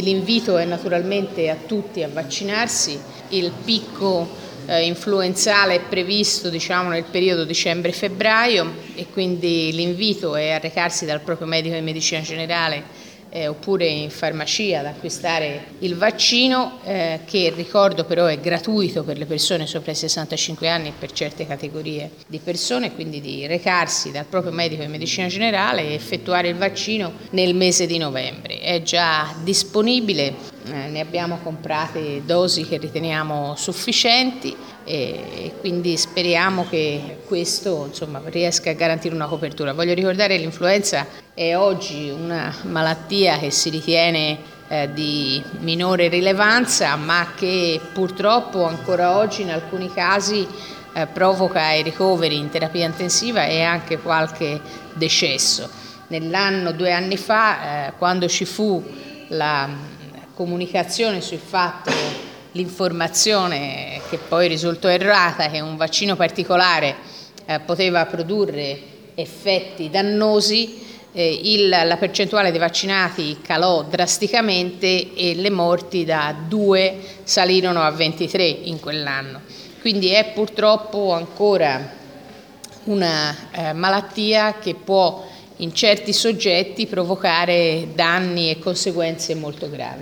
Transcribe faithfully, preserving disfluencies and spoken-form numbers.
l'invito è naturalmente a tutti a vaccinarsi. Il picco eh, influenzale è previsto diciamo, nel periodo dicembre-febbraio e quindi l'invito è a recarsi dal proprio medico di medicina generale Eh, oppure in farmacia ad acquistare il vaccino eh, che ricordo però è gratuito per le persone sopra i sessantacinque anni e per certe categorie di persone, quindi di recarsi dal proprio medico di medicina generale e effettuare il vaccino nel mese di novembre. È già disponibile, eh, ne abbiamo comprate dosi che riteniamo sufficienti e quindi speriamo che questo insomma, riesca a garantire una copertura. Voglio ricordare che l'influenza è oggi una malattia che si ritiene eh, di minore rilevanza, ma che purtroppo ancora oggi in alcuni casi eh, provoca i ricoveri in terapia intensiva e anche qualche decesso. Nell'anno, due anni fa, eh, quando ci fu la comunicazione sul fatto l'informazione che poi risultò errata che un vaccino particolare eh, poteva produrre effetti dannosi, eh, il, la percentuale dei vaccinati calò drasticamente e le morti da due salirono a ventitré in quell'anno. Quindi è purtroppo ancora una eh, malattia che può in certi soggetti provocare danni e conseguenze molto gravi.